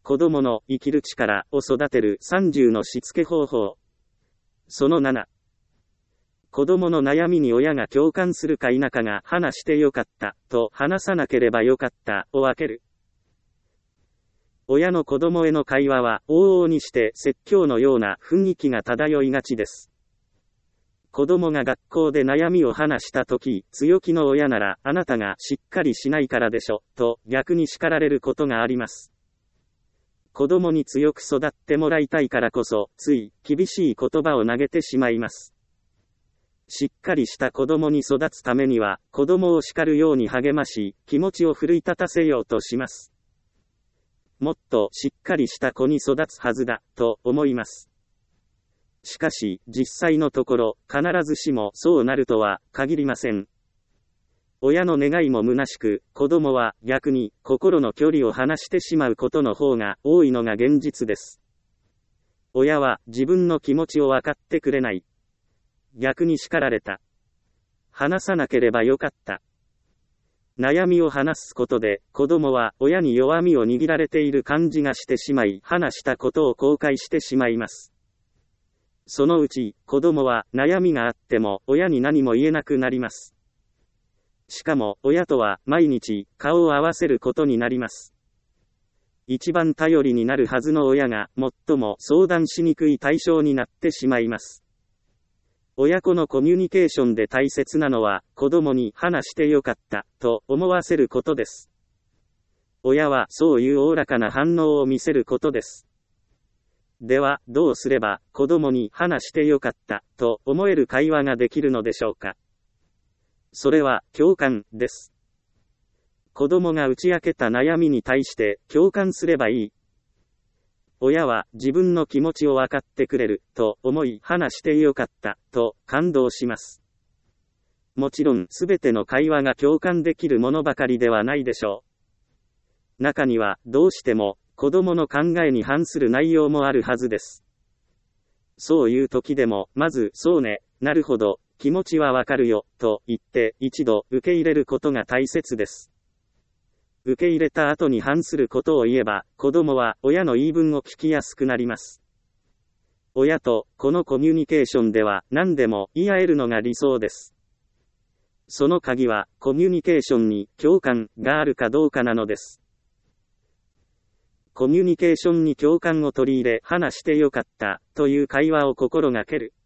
子供の生きる力を育てる30のしつけ方法。その7。子供の悩みに親が共感するか否かが話してよかったと話さなければよかったを分ける。親の子供への会話は往々にして説教のような雰囲気が漂いがちです。子供が学校で悩みを話したとき、強気の親ならあなたがしっかりしないからでしょと逆に叱られることがあります。子供に強く育ってもらいたいからこそ、つい厳しい言葉を投げてしまいます。しっかりした子供に育つためには、子供を叱るように励まし、気持ちを奮い立たせようとします。もっとしっかりした子に育つはずだ、と思います。しかし、実際のところ、必ずしもそうなるとは限りません。親の願いも虚しく、子供は逆に心の距離を離してしまうことの方が多いのが現実です。親は自分の気持ちを分かってくれない。逆に叱られた。話さなければよかった。悩みを話すことで、子供は親に弱みを握られている感じがしてしまい、話したことを後悔してしまいます。そのうち、子供は悩みがあっても親に何も言えなくなります。しかも、親とは毎日顔を合わせることになります。一番頼りになるはずの親が最も相談しにくい対象になってしまいます。親子のコミュニケーションで大切なのは、子供に話してよかったと思わせることです。親はそういうおおらかな反応を見せることです。では、どうすれば子供に話してよかったと思える会話ができるのでしょうか。それは共感です。子供が打ち明けた悩みに対して共感すればいい。親は自分の気持ちを分かってくれると思い話してよかったと感動します。もちろんすべての会話が共感できるものばかりではないでしょう。中にはどうしても子供の考えに反する内容もあるはずです。そういう時でもまずそうね、なるほど。気持ちはわかるよ、と言って一度受け入れることが大切です。受け入れた後に反することを言えば、子供は親の言い分を聞きやすくなります。親とこのコミュニケーションでは何でも言い合えるのが理想です。その鍵はコミュニケーションに共感があるかどうかなのです。コミュニケーションに共感を取り入れ話してよかったという会話を心がける。